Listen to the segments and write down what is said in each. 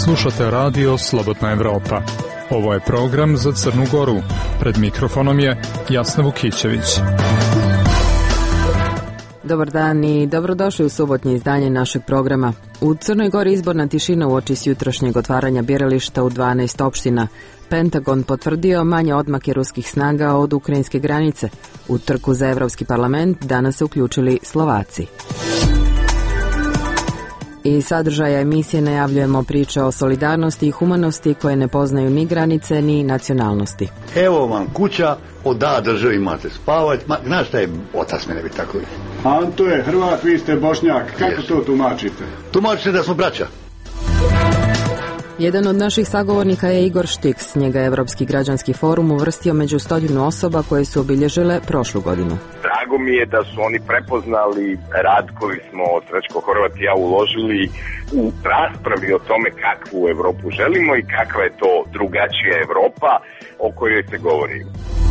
Slušate radio Slobodna Evropa. Ovo je program za Crnu Goru. Pred mikrofonom je Jasna Vukićević. Dobar dan i dobrodošli u subotnje izdanje našeg programa. U Crnoj Gori izborna tišina uoči s jutrošnjeg otvaranja birališta u 12 opština. Pentagon potvrdio manje odmake ruskih snaga od ukrajinske granice. U trku za Evropski parlament danas se uključili Slovaci. I sadržaja emisije najavljujemo priče o solidarnosti i humanosti koje ne poznaju ni granice ni nacionalnosti. Evo vam kuća, od A državi imate spavati. Znaš šta je otac mene bi tako vidio? Anto je Hrvat, vi ste Bošnjak. Kako to tumačite? Tumačite da smo braća. Jedan od naših sagovornika je Igor Štiks. Njega je Evropski građanski forum uvrstio među 100 osoba koje su obilježile prošlu godinu. Drago mi je da su oni prepoznali rad koji smo Srećko Horvat i ja uložili u raspravi o tome kakvu Evropu želimo i kakva je to drugačija Evropa o kojoj se govori.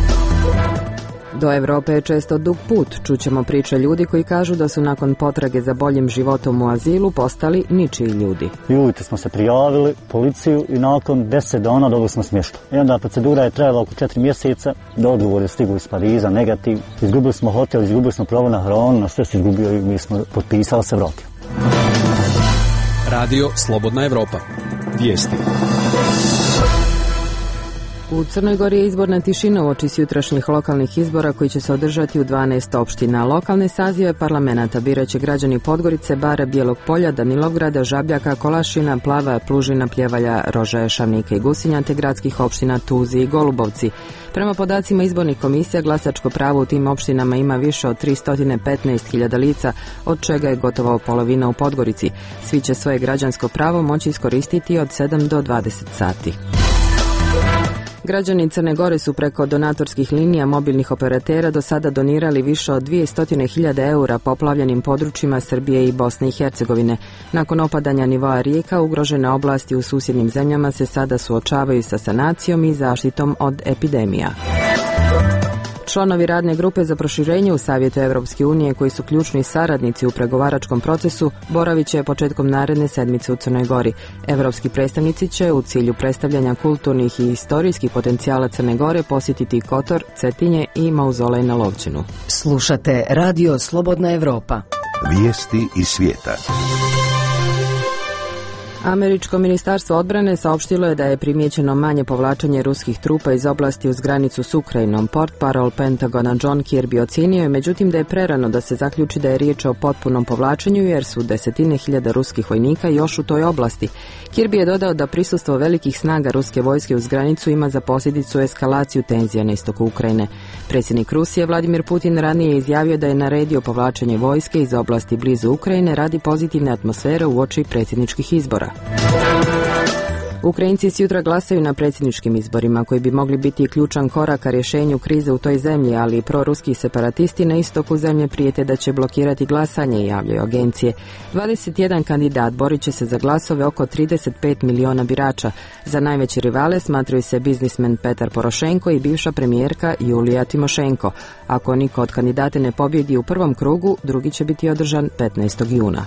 Do Evrope je često dug put. Čućemo priče ljudi koji kažu da su nakon potrage za boljim životom u azilu postali ničiji ljudi. Ujutro smo se prijavili policiju i nakon 10 dana dobili smo smještaj. I onda procedura je trajala oko 4 mjeseca, do odgovor je stigao iz Pariza, negativ. Izgubili smo hotel, izgubili smo pravo na hranu, na sve se izgubio i mi smo potpisali se vratio. Radio Slobodna Evropa. Vijesti. U Crnoj Gori je izborna tišina uoči s jutrašnjih lokalnih izbora koji će se održati u 12 opština. Lokalne sazive parlamenata biraće građani Podgorice, Bara, Bijelog Polja, Danilovgrada, Žabljaka, Kolašina, Plava, Plužina, Pljevalja, Rožaje, Šavnika i Gusinja te gradskih opština Tuzi i Golubovci. Prema podacima izbornih komisija, glasačko pravo u tim opštinama ima više od 315.000 lica, od čega je gotovo polovina u Podgorici. Svi će svoje građansko pravo moći iskoristiti od 7 do 20 sati. Građani Crne Gore su preko donatorskih linija mobilnih operatera do sada donirali više od 200.000 eura poplavljenim područjima Srbije i Bosne i Hercegovine. Nakon opadanja nivoa rijeka, ugrožene oblasti u susjednim zemljama se sada suočavaju sa sanacijom i zaštitom od epidemija. Članovi radne grupe za proširenje u Savjetu Evropske unije, koji su ključni saradnici u pregovaračkom procesu, boravit će početkom naredne sedmice u Crnoj Gori. Evropski predstavnici će u cilju predstavljanja kulturnih i istorijskih potencijala Crne Gore posjetiti Kotor, Cetinje i Mauzolej na Lovćinu. Slušate Radio Slobodna Evropa. Vijesti iz svijeta. Američko ministarstvo odbrane saopštilo je da je primijećeno manje povlačenje ruskih trupa iz oblasti uz granicu s Ukrajinom. Portparol Pentagona John Kirby ocijenio je međutim da je prerano da se zaključi da je riječ o potpunom povlačenju jer su desetine hiljada ruskih vojnika još u toj oblasti. Kirby je dodao da prisustvo velikih snaga ruske vojske uz granicu ima za posljedicu eskalaciju tenzija na istoku Ukrajine. Predsjednik Rusije Vladimir Putin ranije je izjavio da je naredio povlačenje vojske iz oblasti blizu Ukrajine radi pozitivne atmosfere uoči predsjedničkih izbora. Ukrajinci sutra glasaju na predsjedničkim izborima koji bi mogli biti ključan korak ka rješenju krize u toj zemlji, ali proruski separatisti na istoku zemlje prijete da će blokirati glasanje, javljaju agencije. 21 kandidat borit će se za glasove oko 35 miliona birača. Za najveće rivale smatraju se biznismen Petar Porošenko i bivša premijerka Julija Timošenko. Ako niko od kandidata ne pobjedi u prvom krugu, drugi će biti održan 15. juna.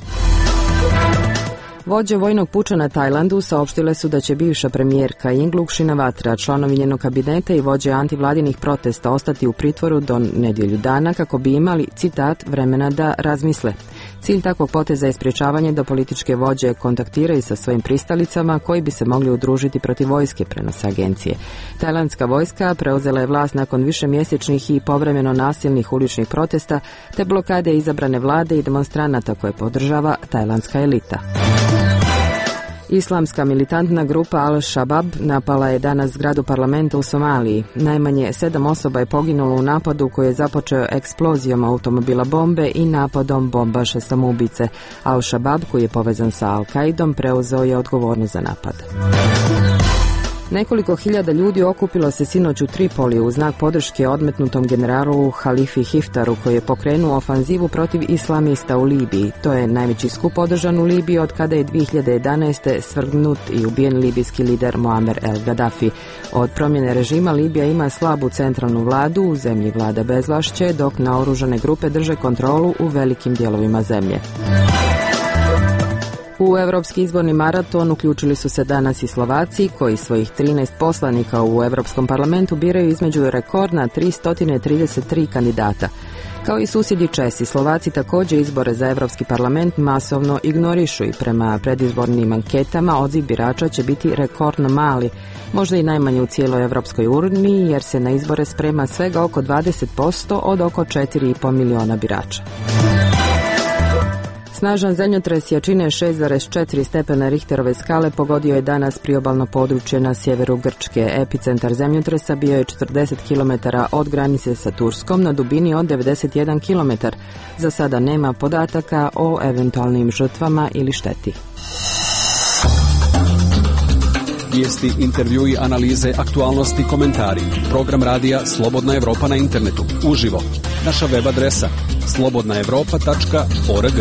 Vođe vojnog puča na Tajlandu saopštile su da će bivša premijerka Yingluck Shinawatra, članovi njenog kabineta i vođe antivladinih protesta ostati u pritvoru do nedjelju dana kako bi imali, citat, vremena da razmisle. Cilj takvog poteza je sprječavanje da političke vođe kontaktiraju sa svojim pristalicama koji bi se mogli udružiti protiv vojske, prenose agencije. Tajlandska vojska preuzela je vlast nakon višemjesečnih i povremeno nasilnih uličnih protesta te blokade izabrane vlade i demonstranata koje podržava tajlandska elita. Islamska militantna grupa Al-Shabaab napala je danas zgradu parlamenta u Somaliji. Najmanje 7 osoba je poginulo u napadu koji je započeo eksplozijom automobila bombe i napadom bombaša samoubice. Al-Shabaab, koji je povezan sa Al-Qaidom, preuzeo je odgovornost za napad. Nekoliko hiljada ljudi okupilo se sinoć u Tripoliju u znak podrške odmetnutom generalu Halifi Hiftaru koji je pokrenuo ofanzivu protiv islamista u Libiji. To je najveći skup održan u Libiji od kada je 2011. svrgnut i ubijen libijski lider Muammer el Gaddafi. Od promjene režima Libija ima slabu centralnu vladu, u zemlji vlada bezvlašće, dok naoružane grupe drže kontrolu u velikim dijelovima zemlje. U Evropski izborni maraton uključili su se danas i Slovaci, koji svojih 13 poslanika u Evropskom parlamentu biraju između rekordna 333 kandidata. Kao i susjedi Česi, Slovaci također izbore za Evropski parlament masovno ignorišu i prema predizbornim anketama odziv birača će biti rekordno mali, možda i najmanje u cijeloj Evropskoj uniji, jer se na izbore sprema svega oko 20% od oko 4,5 miliona birača. Snažan zemljotres jačine 6,4 stepena Richterove skale pogodio je danas priobalno područje na sjeveru Grčke. Epicentar zemljotresa bio je 40 km od granice sa Turskom na dubini od 91 km. Za sada nema podataka o eventualnim žrtvama ili šteti. Vijesti, intervjui, analize, aktualnosti, komentari. Program radija Slobodna Evropa na internetu. Uživo. Naša web adresa slobodnaevropa.org.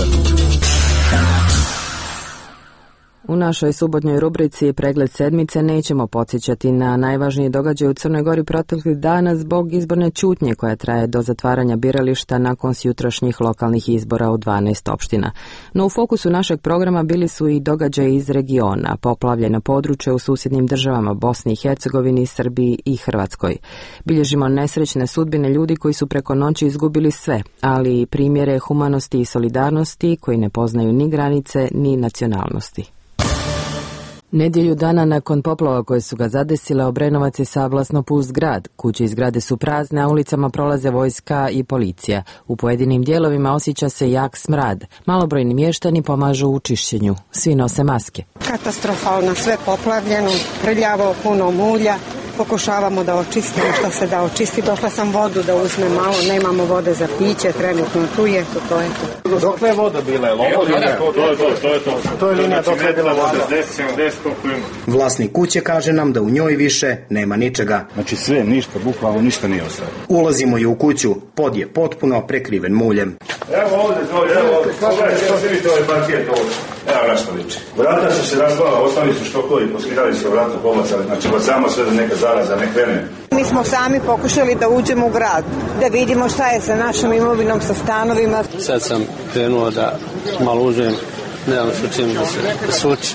U našoj subotnjoj rubrici Pregled sedmice nećemo podsjećati na najvažniji događaj u Crnoj Gori proteklih dana zbog izborne ćutnje koja traje do zatvaranja birališta nakon jutrošnjih lokalnih izbora u 12 opština. No u fokusu našeg programa bili su i događaji iz regiona, poplavljena područja u susjednim državama Bosni i Hercegovini, Srbiji i Hrvatskoj. Bilježimo nesrećne sudbine ljudi koji su preko noći izgubili sve, ali i primjere humanosti i solidarnosti koji ne poznaju ni granice ni nacionalnosti. Nedjelju dana nakon poplava koje su ga zadesile, Obrenovac je sablasno pust grad. Kuće i zgrade su prazne, a ulicama prolaze vojska i policija. U pojedinim dijelovima osjeća se jak smrad. Malobrojni mještani pomažu u čišćenju. Svi nose maske. Katastrofalno, sve poplavljeno, prljavo, puno mulja. Pokušavamo da očistimo što se da očisti. Došla sam vodu da uzmem malo, nemamo vode za piće, trenutno tu je, to je to. Dokle je voda bila? To je linija dokle je bila voda. Vlasnik kuće kaže nam da u njoj više nema ničega. Znači sve, ništa, bukvalno ništa nije ostalo. Ulazimo i u kuću, pod je potpuno prekriven muljem. Evo ovdje, pogledajte, što vidite ovaj parket ovdje. Evo nešto liči. Vrata su se razvala, ostali su štokovi, poskidali se vrata, pobacali, znači bacamo sve da neka zaraza ne krene. Mi smo sami pokušali da uđemo u grad, da vidimo šta je sa našom imovinom, sa stanovima. Sad sam krenuo da malo uzmem, nemam što čim da se suči.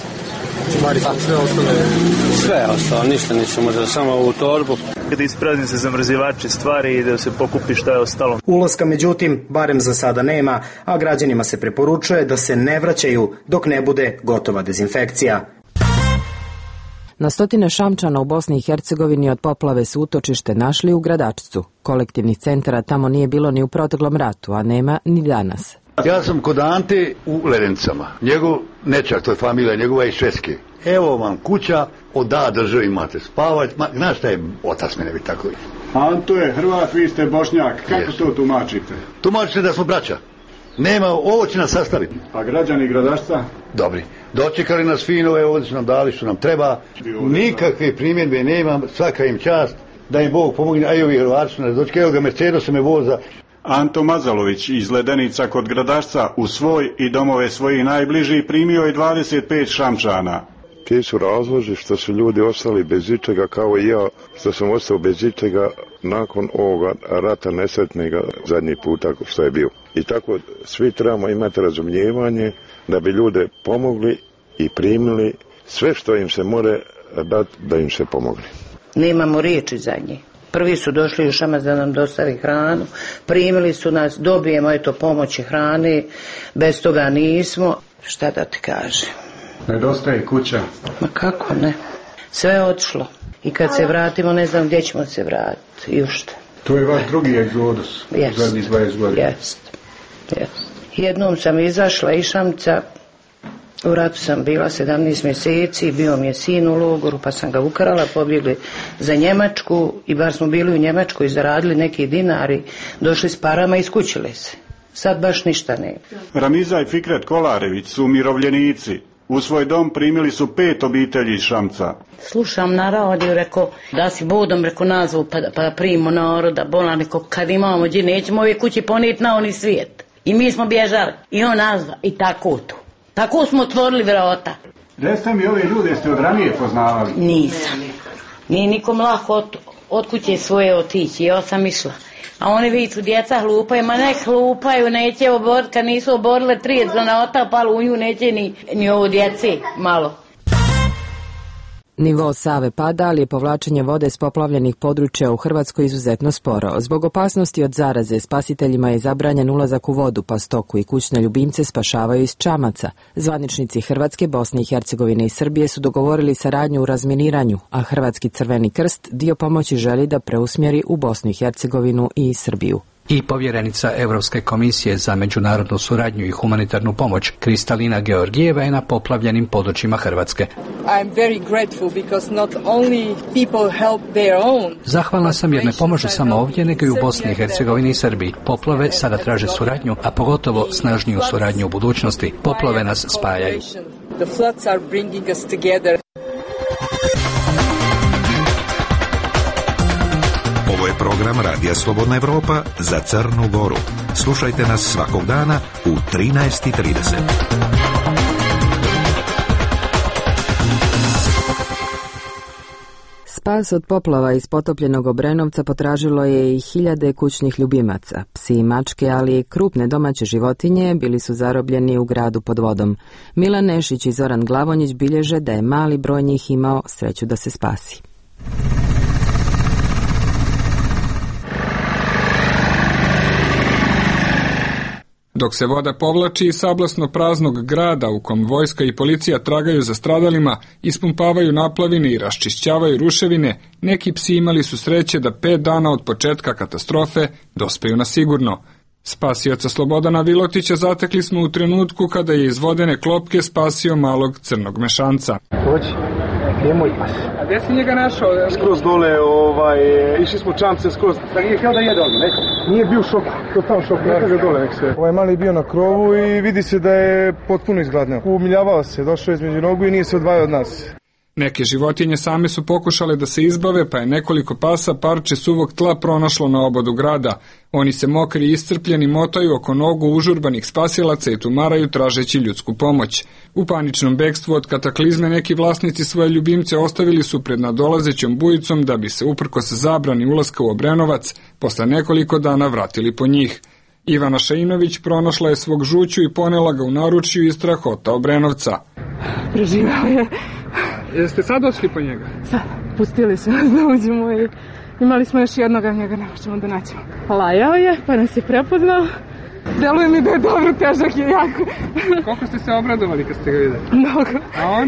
Sve je ostalo, ništa neće, možda samo ovu torbu. Kada isprazni se zamrzivače stvari i da se pokupi šta je ostalo. Ulaska međutim, barem za sada nema, a građanima se preporučuje da se ne vraćaju dok ne bude gotova dezinfekcija. Na stotine Šamčana u Bosni i Hercegovini od poplave su utočište našli u Gradačcu. Kolektivnih centara tamo nije bilo ni u proteklom ratu, a nema ni danas. Ja sam kod Ante u Lerencama. Njegov nečak, to je familija njegova iz Švedske. Evo vam kuća, od A do Ž imate spavać. Znaš šta je otac mene bi tako? Anto je Hrvat, vi ste Bošnjak. Kako to tumačite? Tumačite da smo braća. Nema, ovo će nas sastaviti. A građani Gradašca? Dobri. Dočekali nas fino, evo ovdje su nam dali što nam treba. Nikakve primjedbe nema, svaka im čast. Da im Bog pomogne, a i ovi Hrvati su nas dočekali. Evo ga Mercedes me voza. Anto Mazalović iz Ledenica kod Gradašca u svoj i domove svojih najbližih primio je 25 Šamčana. Ti su razlozi što su ljudi ostali bez ičega, kao i ja što sam ostao bez ičega nakon ovoga rata nesretnega zadnji puta što je bio. I tako svi trebamo imati razumijevanje da bi ljude pomogli i primili sve što im se more dati da im se pomogli. Nemamo riječi za njih. Prvi su došli u Šamac da nam dostavi hranu, primili su nas, dobijemo eto pomoći hrane, bez toga nismo. Šta da ti kažem? Nedostaje kuća. Ma kako ne? Sve je otišlo. I kad se vratimo ne znam gdje ćemo se vratiti i u šta. To je vaš drugi egzodus u zadnjih 20 godina. Jest. Jednom sam izašla iz Šamca, u ratu sam bila 17 mjeseci, bio mi je sin u logoru pa sam ga ukrala, pobjegli za Njemačku i bar smo bili u Njemačkoj, zaradili neki dinari, došli s parama i iskućili se. Sad baš ništa ne. Ramiza i Fikret Kolarević su umirovljenici. U svoj dom primili su 5 obitelji iz Šamca. Slušam na radiju, rekao da si Bodom, rekao nazvu pa primimo naroda, bolan, rekao kad imamo gdje nećemo ove kući ponijeti na oni svijet. I mi smo bježali i on nazva i tako tu. Tako smo otvorili vrata. Gdje ste mi ove ljude ste od ranije poznavali? Nisam. Nije nikom lako od kuće svoje otići. Ja sam išla. A oni viču, djeca hlupaju, ma nek hlupaju, neće oboriti, kad nisu oborile 30 granata, palo u nju, neće ni ovo djeci malo. Nivo Save pada, ali je povlačenje vode s poplavljenih područja u Hrvatskoj izuzetno sporo. Zbog opasnosti od zaraze, spasiteljima je zabranjen ulazak u vodu, pa stoku i kućne ljubimce spašavaju iz čamaca. Zvaničnici Hrvatske, Bosne i Hercegovine i Srbije su dogovorili saradnju u razminiranju, a Hrvatski Crveni krst dio pomoći želi da preusmjeri u Bosnu i Hercegovinu i Srbiju. I povjerenica Europske komisije za međunarodnu suradnju i humanitarnu pomoć Kristalina Georgijeva je na poplavljenim područjima Hrvatske. Zahvalna sam jer ne pomažu samo ovdje, nego i u Bosni i Hercegovini i Srbiji. Poplave sada traže suradnju, a pogotovo snažniju suradnju u budućnosti. Poplave nas spajaju. Ovo je program Radija Slobodna Evropa za Crnu Goru. Slušajte nas svakog dana u 13:30. Spas od poplava iz potopljenog Obrenovca potražilo je i hiljade kućnih ljubimaca. Psi i mačke, ali i krupne domaće životinje bili su zarobljeni u gradu pod vodom. Milan Nešić i Zoran Glavonjić bilježe da je mali broj njih imao sreću da se spasi. Dok se voda povlači iz sablasno praznog grada u kom vojska i policija tragaju za stradalima, ispumpavaju naplavine i raščišćavaju ruševine, neki psi imali su sreće da 5 dana od početka katastrofe dospeju na sigurno. Spasioca Slobodana Vilotića zatekli smo u trenutku kada je iz vodene klopke spasio malog crnog mešanca. Je moj pas. A gdje si njega našao? Skroz dole, išli smo čamce skroz. Da nije htio da jede odmah, neko? Nije bio šok, totalno šok, neka ga dole, nek se. Ovaj mali bio na krovu i vidi se da je potpuno izgladneo. Umiljavao se, došao je između nogu i nije se odvajao od nas. Neke životinje same su pokušale da se izbave, pa je nekoliko pasa parče suvog tla pronašlo na obodu grada. Oni se mokri i iscrpljeni motaju oko nogu užurbanih spasilaca i tumaraju tražeći ljudsku pomoć. U paničnom bekstvu od kataklizme neki vlasnici svoje ljubimce ostavili su pred nadolazećom bujicom da bi se uprkos zabrani ulaska u Obrenovac posle nekoliko dana vratili po njih. Ivana Šainović pronašla je svog žuću i ponela ga u naručju iz strahota Obrenovca. Preživao je. Jeste sad došli po njega? Sad, pustili su nas da uđemo i imali smo još jednoga, njega ne možemo da naćemo. Lajao je, pa nas je prepoznao. Deluje mi da je dobro, težak je jako. Koliko ste se obradovali kad ste ga videli? Mnogo. A on?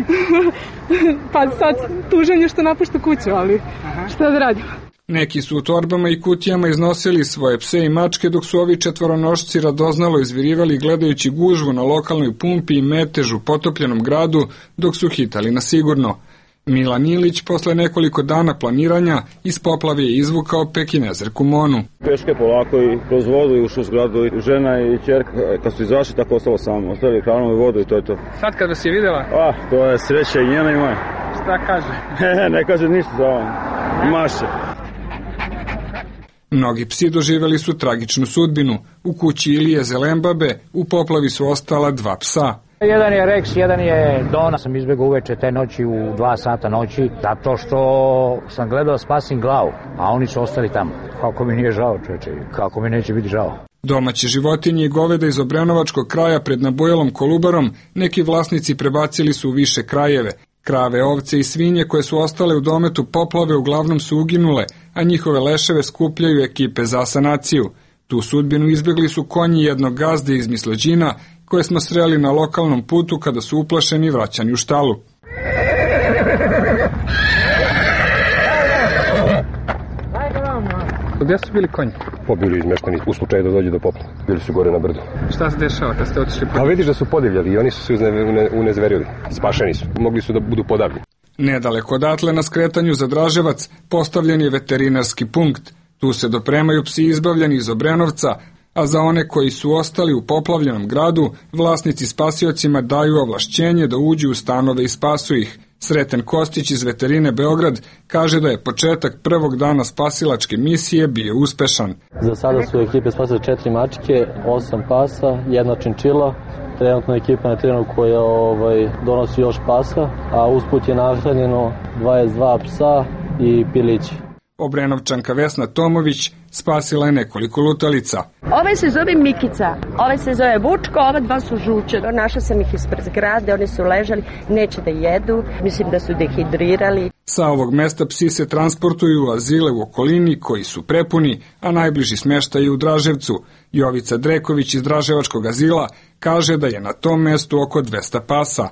Pa sad tužan je što napušta kuću, ali šta da radimo? Neki su u torbama i kutijama iznosili svoje pse i mačke, dok su ovi četvoronošci radoznalo izvirivali gledajući gužvu na lokalnoj pumpi i metež u potopljenom gradu, dok su hitali na sigurno. Milan Ilić posle nekoliko dana planiranja iz poplave je izvukao pekinezerku Monu. Peške polako i kroz vodu i ušao u zgradu. Žena i ćerka, kad su izašli, tako ostalo samo. Ostavili hranu i vodu i to je to. Sad kad vas je videla? To je sreća i njena i moja. Šta kaže? Ne kaže ništa za ovo. Maše. Mnogi psi doživjeli su tragičnu sudbinu. U kući Ilije Zelembabe u poplavi su ostala 2 psa. Jedan je Rex, jedan je Dona. Sam izbjegao uveče te noći u 2 sata noći, zato što sam gledao spasim glavu, a oni su ostali tamo. Kako mi nije žao, čoveče, kako mi neće biti žao. Domaće životinje i goveda iz Obrenovačkog kraja pred Nabujelom Kolubarom neki vlasnici prebacili su u više krajeve. Krave, ovce i svinje koje su ostale u dometu poplave uglavnom su uginule, a njihove leševe skupljaju ekipe za sanaciju. Tu sudbinu izbjegli su konji jednog gazde iz Mislođina, koje smo sreli na lokalnom putu kada su uplašeni vraćani u štalu. Gdje su bili konji? Pobili izmešteni u slučaju da dođe do poplave. Bili su gore na brdu. Šta se dešava kad ste otišli? A vidiš da su podivljali i oni su se unezverili. Spašeni su. Mogli su da budu podavljeni. Nedaleko odatle na skretanju za Draževac postavljen je veterinarski punkt. Tu se dopremaju psi izbavljeni iz Obrenovca, a za one koji su ostali u poplavljenom gradu, vlasnici spasiocima daju ovlašćenje da uđu u stanove i spasu ih. Sreten Kostić iz Veterine Beograd kaže da je početak prvog dana spasilačke misije bio uspešan. Za sada su ekipe spasile 4 mačke, 8 pasa, 1 činčila. Trenutno je ekipa na terenu koja donosi još pasa, a usput je nahranjeno 22 psa i pilići. Obrenovčanka Vesna Tomović spasila je nekoliko lutalica. Ovaj se zove Mikica, ovaj se zove Vučko, ova dva su žuče. Našla sam ih ispred zgrade, oni su ležali, neće da jedu, mislim da su dehidrirali. Sa ovog mesta psi se transportuju u azile u okolini koji su prepuni, a najbliži smještaj je u Draževcu. Jovica Dreković iz Draževačkog azila kaže da je na tom mestu oko 200 pasa.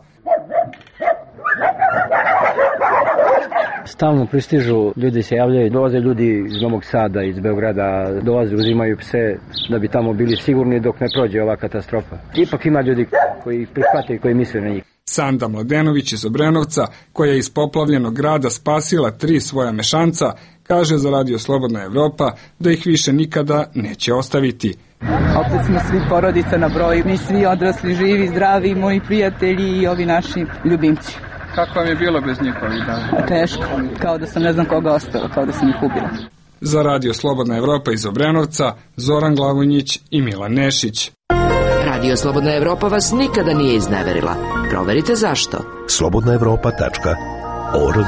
Stalno pristižu, ljudi se javljaju, dolaze ljudi iz Novog Sada, iz Beograda, dolaze, uzimaju pse da bi tamo bili sigurni dok ne prođe ova katastrofa. Ipak ima ljudi koji prihvate i koji misle na njih. Sanda Mladenović iz Obrenovca, koja je iz poplavljenog grada spasila 3 svoja mešanca, kaže za Radio Slobodna Evropa da ih više nikada neće ostaviti. Opet smo svi porodica na broju, mi svi odrasli, živi, zdravi, moji prijatelji i ovi naši ljubimci. Kako vam je bilo bez njihovih dana? Teško, kao da sam ne znam koga ostala, kao da sam ih ubila. Za Radio Slobodna Evropa iz Obrenovca, Zoran Glavonjić i Milan Nešić. Radio Slobodna Evropa vas nikada nije izneverila. Proverite zašto. slobodnaevropa.org.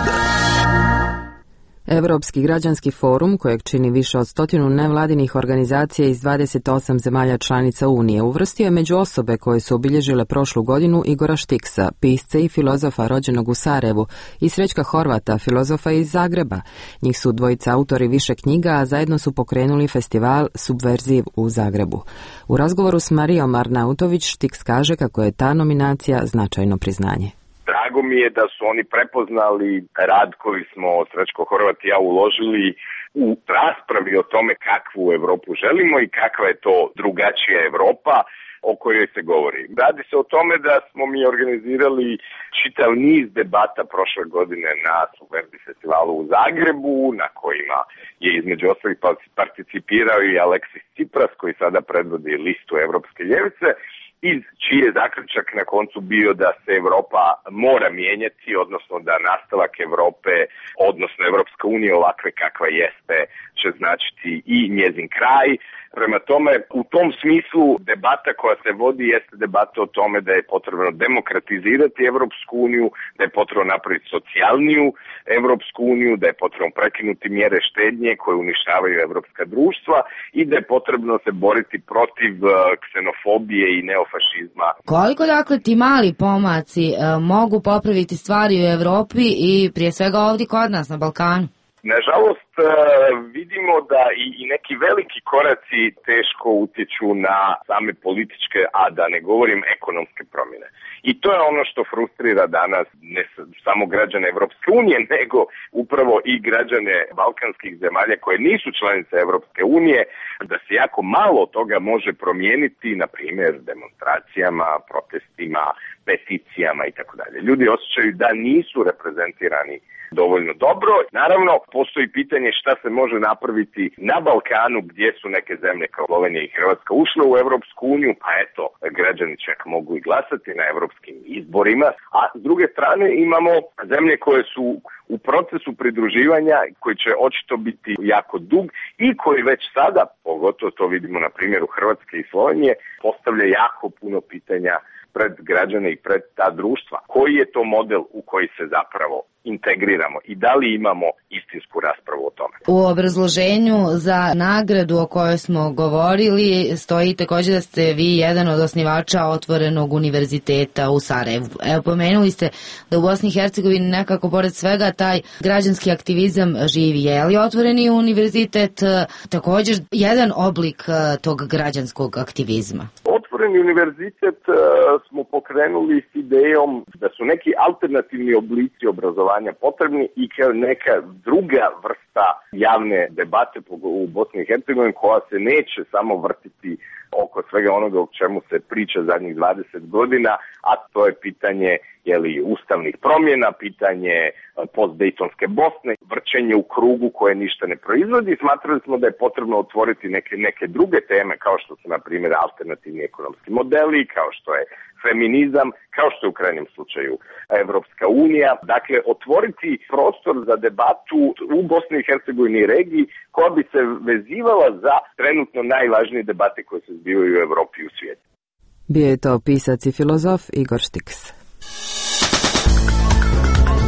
Europski građanski forum, kojeg čini više od 100 nevladinih organizacija iz 28 zemalja članica Unije, uvrstio je među osobe koje su obilježile prošlu godinu Igora Štiksa, pisca i filozofa rođenog u Sarajevu, i Srećka Horvata, filozofa iz Zagreba. Njih su dvojica autori više knjiga, a zajedno su pokrenuli festival Subverziv u Zagrebu. U razgovoru s Marijom Arnautović, Štiks kaže kako je ta nominacija značajno priznanje. Drago mi je da su oni prepoznali rad koji smo Srećko Horvat i ja uložili u raspravi o tome kakvu Evropu želimo i kakva je to drugačija Evropa o kojoj se govori. Radi se o tome da smo mi organizirali čitav niz debata prošle godine na Subverziv festivalu u Zagrebu, na kojima je između ostalih participirao i Aleksis Tsipras, koji sada predvodi listu Evropske ljevice, iz čiji je zaključak na koncu bio da se Evropa mora mijenjati, odnosno da nastavak Evrope, odnosno Evropska unija ovakve kakva jeste, će značiti i njezin kraj. Prema tome, u tom smislu debata koja se vodi jeste debata o tome da je potrebno demokratizirati Evropsku uniju, da je potrebno napraviti socijalniju Evropsku uniju, da je potrebno prekinuti mjere štednje koje uništavaju evropska društva i da je potrebno se boriti protiv ksenofobije i neofašizma. Koliko dakle ti mali pomaci mogu popraviti stvari u Evropi i prije svega ovdje kod nas na Balkanu? Nažalost, vidimo da i neki veliki koraci teško utječu na same političke, a da ne govorim ekonomske promjene. I to je ono što frustrira danas ne samo građane Evropske unije, nego upravo i građane balkanskih zemalja koje nisu članice Evropske unije, da se jako malo toga može promijeniti, na primjer demonstracijama, protestima, peticijama i tako dalje. Ljudi osjećaju da nisu reprezentirani dovoljno dobro. Naravno, postoji pitanje šta se može napraviti na Balkanu gdje su neke zemlje kao Slovenija i Hrvatska ušle u Evropsku uniju, pa eto, građani čak mogu i glasati na evropskim izborima, a s druge strane imamo zemlje koje su u procesu pridruživanja, koji će očito biti jako dug i koji već sada, pogotovo to vidimo na primjeru Hrvatske i Slovenije, postavlja jako puno pitanja pred građane i pred ta društva. Koji je to model u koji se zapravo integriramo i da li imamo istinsku raspravu o tome? U obrazloženju za nagradu o kojoj smo govorili stoji također da ste vi jedan od osnivača Otvorenog univerziteta u Sarajevu. Evo, pomenuli ste da u Bosni i Hercegovini nekako pored svega taj građanski aktivizam živi. Je li Otvoreni univerzitet također jedan oblik tog građanskog aktivizma? Otvoreni univerzitet smo pokrenuli s idejom da su neki alternativni oblici obrazovanja potrebni i kao neka druga vrsta javne debate u Bosni i Hercegovini koja se neće samo vrtiti oko svega onoga o čemu se priča zadnjih 20 godina, a to je pitanje ustavnih promjena, pitanje postdejtonske Bosne, vrćenje u krugu koje ništa ne proizvodi. Smatrali smo da je potrebno otvoriti neke druge teme kao što su na primjer alternativni ekonomski modeli, kao što je feminizam, kao što je u krajnjem slučaju Evropska unija. Dakle, otvoriti prostor za debatu u Bosni i Hercegovini i regiji koja bi se vezivala za trenutno najvažnije debate koje se zbivaju u Evropi i u svijetu. Bio je to pisac i filozof Igor Štiks.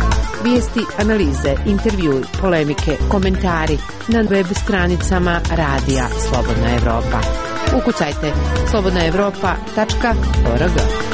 Vijesti, analize, intervjui, polemike, komentari na web stranicama Radija Slobodna Evropa. Ukucajte slobodnaevropa.org.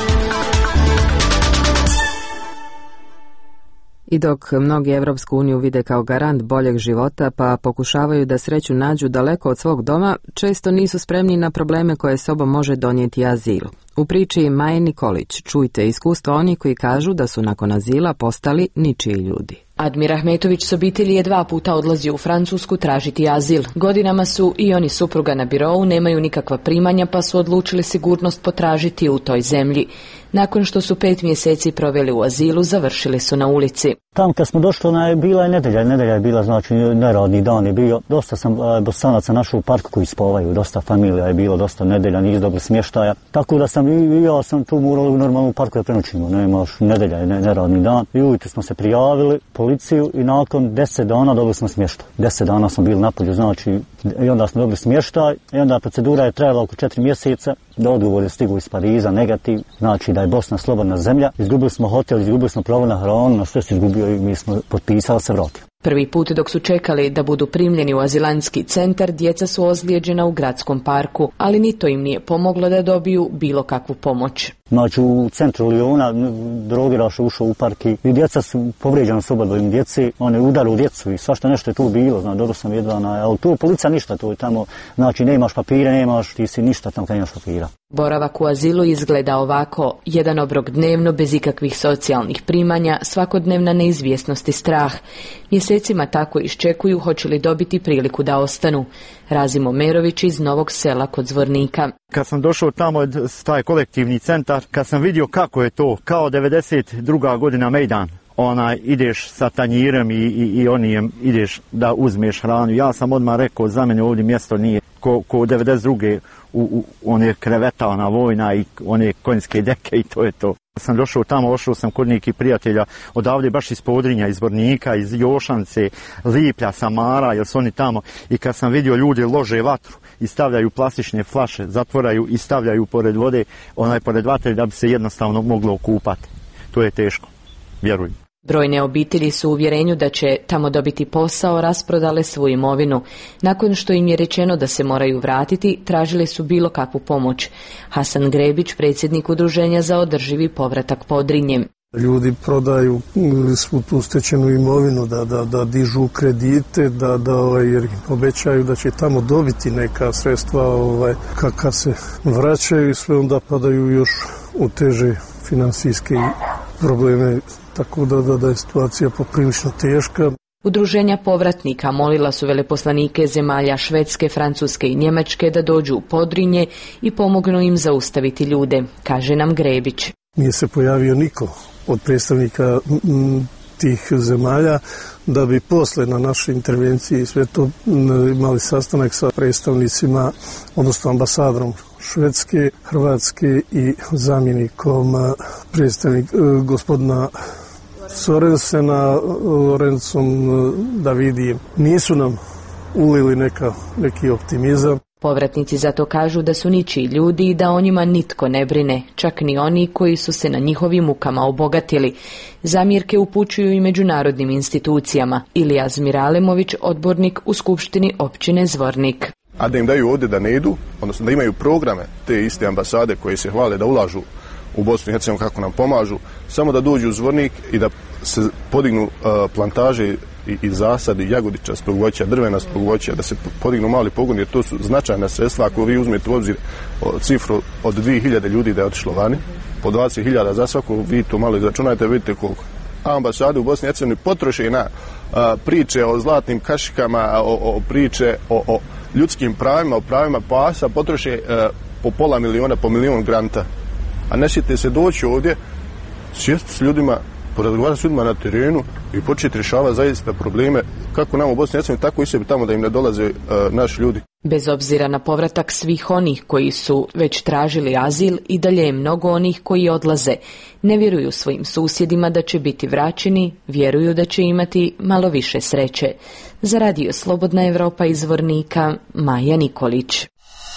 I dok mnogi Evropsku uniju vide kao garant boljeg života pa pokušavaju da sreću nađu daleko od svog doma, često nisu spremni na probleme koje sobom može donijeti azil. U priči Maje Nikolić čujte iskustva onih koji kažu da su nakon azila postali ničiji ljudi. Admir Ahmetović s obitelji je 2 puta odlazio u Francusku tražiti azil. Godinama su i oni supruga na birou, nemaju nikakva primanja pa su odlučili sigurnost potražiti u toj zemlji. Nakon što su 5 mjeseci proveli u azilu, završili su na ulici. Tam kad smo došli, bila je nedelja je bila, znači neradni dan je bio. Dosta sam Bosanaca našao u parku koji spavaju, dosta familija je bilo, dosta nedelja, nisu dobro smještaja. Tako da sam i ja sam tu morao u normalnom parku da prenoćimo, nemaš nedelja je neradni dan. I ujutro smo se prijavili policiju i nakon 10 dana dobili smo smještaj. 10 dana smo bili napolju, znači i onda smo dobili smještaj i onda procedura je trajala oko 4 mjeseca. Do odgovor je stigao iz Pariza, negativ, znači da je Bosna slobodna zemlja. Izgubili smo hotel, izgubili smo pravo na hranu, na sve se izgubio i mi smo potpisali se vratili. Prvi put dok su čekali da budu primljeni u azilantski centar, djeca su ozlijeđena u gradskom parku, ali ni to im nije pomoglo da dobiju bilo kakvu pomoć. Znači u centru Lijona drogiraš ušao u park i djeca su povrijeđena s obadvojim djeci, one udaru djecu i svašta nešto je tu bilo, znači dobro sam jedva ali tu policija ništa, tu je tamo, znači nemaš papire, nemaš, ti si ništa tamo kad nemaš papira. Boravak u azilu izgleda ovako: jedan obrok dnevno bez ikakvih socijalnih primanja, svakodnevna neizvjesnost i strah. Mjesecima tako iščekuju hoće li dobiti priliku da ostanu. Razimo Merović iz Novog Sela kod Zvornika. Kad sam došao tamo taj kolektivni centar, kad sam vidio kako je to, kao 92. godina Mejdan, ideš sa tanjirem i onijem ideš da uzmeš hranu. Ja sam odmah rekao, za mene ovdje mjesto nije ko 92. u one kreveta, ona vojna i one konjske deke i to je to. Sam došao tamo, ošao sam kod nekih prijatelja odavde baš iz Podrinja, iz Zvornika, iz Jošance, Liplja, Samara, jer su oni tamo. I kad sam vidio ljude lože vatru i stavljaju plastične flaše, zatvoraju i stavljaju pored vode, pored vatre da bi se jednostavno moglo okupati. To je teško, vjerujem. Brojne obitelji su u uvjerenju da će tamo dobiti posao, rasprodale svu imovinu. Nakon što im je rečeno da se moraju vratiti, tražili su bilo kakvu pomoć. Hasan Grebić, predsjednik Udruženja za održivi povratak Podrinjem. Ljudi prodaju svu tu stečenu imovinu, da dižu kredite, jer im obećaju da će tamo dobiti neka sredstva, kad se vraćaju i sve onda padaju još u teže financijske probleme. Tako da je situacija poprilično teška. Udruženja povratnika molila su veleposlanike zemalja Švedske, Francuske i Njemačke da dođu u Podrinje i pomognu im zaustaviti ljude, kaže nam Grebić. Nije se pojavio niko od predstavnika tih zemalja da bi posle na našoj intervenciji sve to imali sastanak sa predstavnicima, odnosno ambasadorom Švedske, Hrvatske i zamjenikom predstavnik gospodina Sorensena, Lorencom Davidijem. Nisu nam ulili neki optimizam. Povratnici zato kažu da su ničiji ljudi i da o njima nitko ne brine, čak ni oni koji su se na njihovim mukama obogatili. Zamjerke upućuju i međunarodnim institucijama. Ilija Zmiralemović, odbornik u Skupštini općine Zvornik. A da im daju ovdje da ne idu, odnosno da imaju programe te iste ambasade koje se hvale da ulažu u Bosnu i Hercegovinu kako nam pomažu, samo da dođu u Zvornik i da se podignu plantaže i zasadi jagodiča, voća, drvena voća, da se podignu mali pogoni, jer to su značajna sredstva. Ako vi uzmete u obzir cifru od 2000 ljudi da je otišlo vani, po 20.000 za svako, vi to malo izračunajte, vidite koliko. A ambasade u Bosni i Hercegovini potroše na priče o zlatnim kašikama, o priče o ljudskim pravima, o pravima pasa, potroše po pola miliona, po milion granta. A ne sjete se doći ovdje, sjesti s ljudima, porazgovarati s ljudima na terenu i početi rješavati zaista probleme kako nam u Bosni i Hercegovini, tako i sebi tamo da im ne dolaze naši ljudi. Bez obzira na povratak svih onih koji su već tražili azil, i dalje je mnogo onih koji odlaze. Ne vjeruju svojim susjedima da će biti vraćeni, vjeruju da će imati malo više sreće. Za Radio Slobodna Evropa iz Zvornika, Maja Nikolić.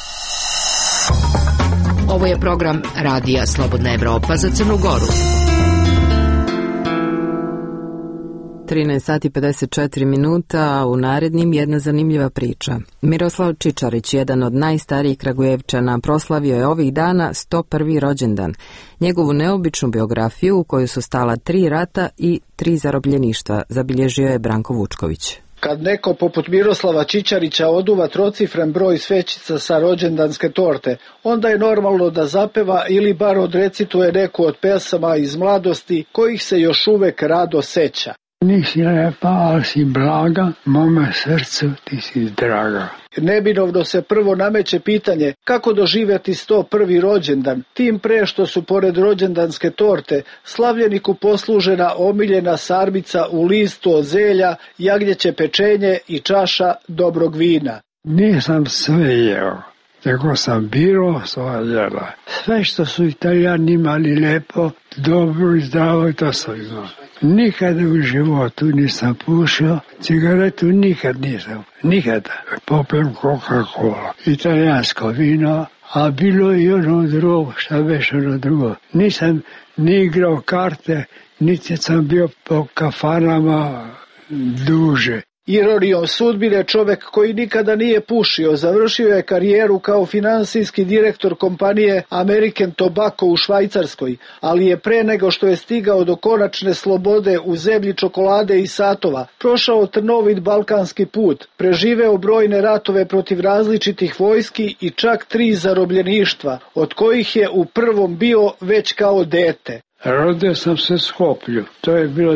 Ovo je program Radija Slobodna Evropa za Crnu Goru. 13 sati 54 minuta, a u narednim jedna zanimljiva priča. Miroslav Čičarić, jedan od najstarijih Kragujevčana, proslavio je ovih dana 101. rođendan. Njegovu neobičnu biografiju u kojoj su stala 3 rata i 3 zarobljeništva zabilježio je Branko Vučković. Kad neko poput Miroslava Čičarića oduva trocifren broj svećica sa rođendanske torte, onda je normalno da zapeva ili bar odrecituje neku od pesama iz mladosti kojih se još uvek rado seća. Nisi lepa, ali si blaga, mome srcu ti si draga. Neminovno se prvo nameće pitanje kako doživjeti 101. rođendan, tim pre što su pored rođendanske torte slavljeniku poslužena omiljena sarmica u listu od zelja, jagnjeće pečenje i čaša dobrog vina. Nisam sve jeo, nego sam biro svoja jela. Sve što su Italijani imali lepo, dobro i zdravo, to sam imao. Nikada u životu nisam pušio, cigaretu nikad nisam, nikada. Popijem Coca-Cola, italijansko vino, a bilo i ono drugo, šta već ono drugo. Nisam ni igrao karte, niti sam bio po kafanama duže. Ironijom sudbine, čovek koji nikada nije pušio završio je karijeru kao finansijski direktor kompanije American Tobacco u Švajcarskoj, ali je pre nego što je stigao do konačne slobode u zemlji čokolade i satova, prošao trnovit balkanski put, preživeo brojne ratove protiv različitih vojski i čak 3 zarobljeništva, od kojih je u prvom bio već kao dete. Rodio sam se u Skoplju, to je bilo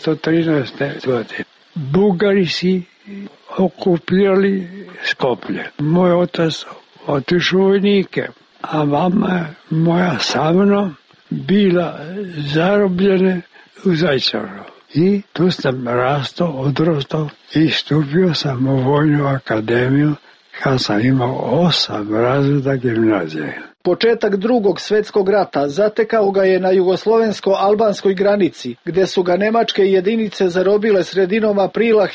1913. godine. Bugari si okupirali Skoplje. Moj otac otišao u vojnike, a mama moja sa mnom bila zarobljena u Zaječaru. I tu sam rastao, odrastao i stupio sam u Vojnu akademiju kad sam imao 8 razreda gimnazije. Početak Drugog svjetskog rata zatekao ga je na jugoslovensko-albanskoj granici, gde su ga nemačke jedinice zarobile sredinom aprila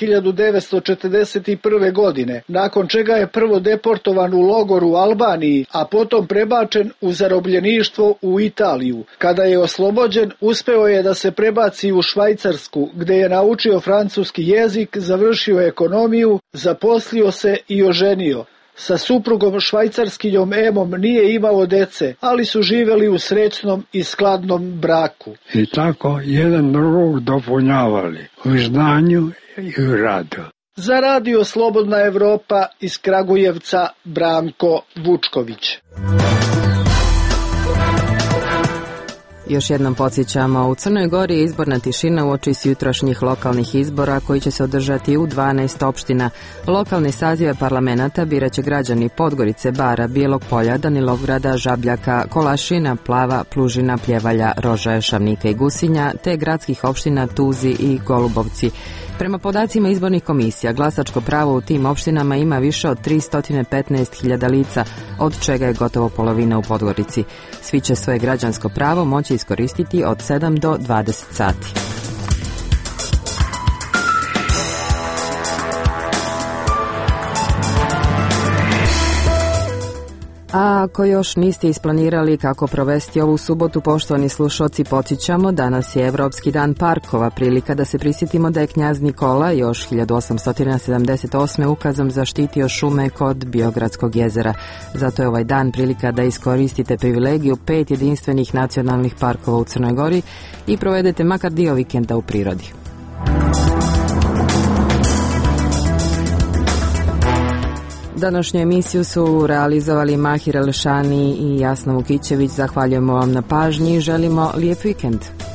1941. godine, nakon čega je prvo deportovan u logor u Albaniji, a potom prebačen u zarobljeništvo u Italiju. Kada je oslobođen, uspeo je da se prebaci u Švajcarsku, gde je naučio francuski jezik, završio ekonomiju, zaposlio se i oženio. Sa suprugom švajcarskinjom Emom nije imao dece, ali su živjeli u srećnom i skladnom braku. I tako jedan drugog dopunjavali u znanju i u radu. Za Radio Slobodna Evropa iz Kragujevca Branko Vučković. Još jednom podsjećamo, u Crnoj Gori je izborna tišina uoči jutrošnjih lokalnih izbora koji će se održati u 12 opština. Lokalne sazive parlamenta biraće građani Podgorice, Bara, Bijelog Polja, Danilovgrada, Žabljaka, Kolašina, Plava, Plužina, Pljevalja, Rožaje, Šavnika i Gusinja, te gradskih opština Tuzi i Golubovci. Prema podacima izbornih komisija, glasačko pravo u tim opštinama ima više od 315.000 lica, od čega je gotovo polovina u Podgorici. Svi će svoje građansko pravo moći iskoristiti od 7 do 20 sati. A ako još niste isplanirali kako provesti ovu subotu, poštovani slušalci, podsjećamo, danas je Evropski dan parkova, prilika da se prisjetimo da je knjaz Nikola još 1878. ukazom zaštitio šume kod Biogradskog jezera. Zato je ovaj dan prilika da iskoristite privilegiju 5 jedinstvenih nacionalnih parkova u Crnoj Gori i provedete makar dio vikenda u prirodi. Današnju emisiju su realizovali Mahir Elšani i Jasna Vukićević. Zahvaljujemo vam na pažnji i želimo lijep vikend.